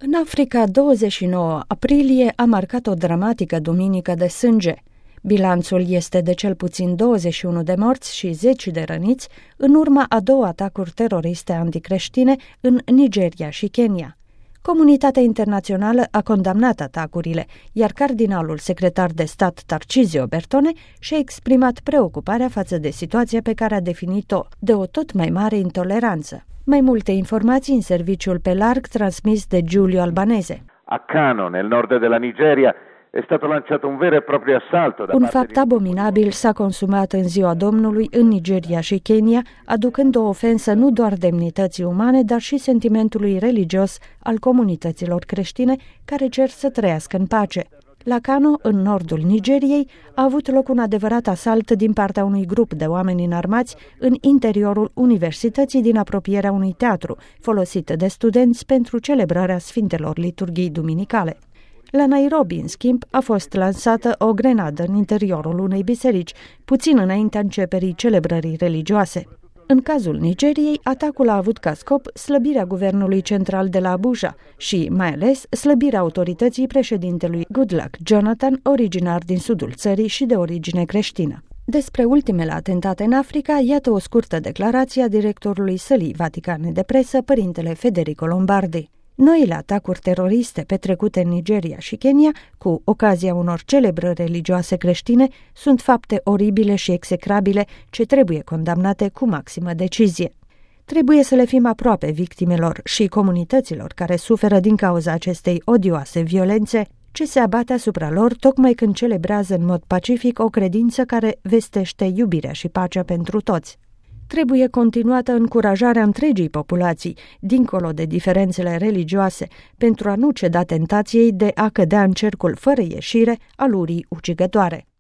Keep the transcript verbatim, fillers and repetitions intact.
În Africa, douăzeci și nouă aprilie a marcat o dramatică duminică de sânge. Bilanțul este de cel puțin douăzeci și unu de morți și zeci de răniți în urma a două atacuri teroriste anticreștine în Nigeria și Kenya. Comunitatea internațională a condamnat atacurile, iar cardinalul secretar de stat Tarcisio Bertone și-a exprimat preocuparea față de situația pe care a definit-o de o tot mai mare intoleranță. Mai multe informații în serviciul pe larg transmis de Giulio Albanese. A Kano, nel nord della Nigeria, è stato lanciato un vero e proprio assalto da Un parte fapt di... abominabil s-a consumat în ziua Domnului în Nigeria și Kenya, aducând o ofensă nu doar demnității umane, dar și sentimentului religios al comunităților creștine care cer să trăiască în pace. La Kano, în nordul Nigeriei, a avut loc un adevărat asalt din partea unui grup de oameni înarmați în interiorul universității din apropierea unui teatru, folosit de studenți pentru celebrarea Sfintelor Liturghii Duminicale. La Nairobi, în schimb, a fost lansată o grenadă în interiorul unei biserici, puțin înaintea începerii celebrării religioase. În cazul Nigeriei, atacul a avut ca scop slăbirea guvernului central de la Abuja și, mai ales, slăbirea autorității președintelui Goodluck Jonathan, originar din sudul țării și de origine creștină. Despre ultimele atentate în Africa, iată o scurtă declarație a directorului Sălii Vaticane de presă, părintele Federico Lombardi. Noile atacuri teroriste petrecute în Nigeria și Kenya, cu ocazia unor celebrări religioase creștine, sunt fapte oribile și execrabile ce trebuie condamnate cu maximă decizie. Trebuie să le fim aproape victimelor și comunităților care suferă din cauza acestei odioase violențe ce se abate asupra lor tocmai când celebrează în mod pacific o credință care vestește iubirea și pacea pentru toți. Trebuie continuată încurajarea întregii populații, dincolo de diferențele religioase, pentru a nu ceda tentației de a cădea în cercul fără ieșire al urii ucigătoare.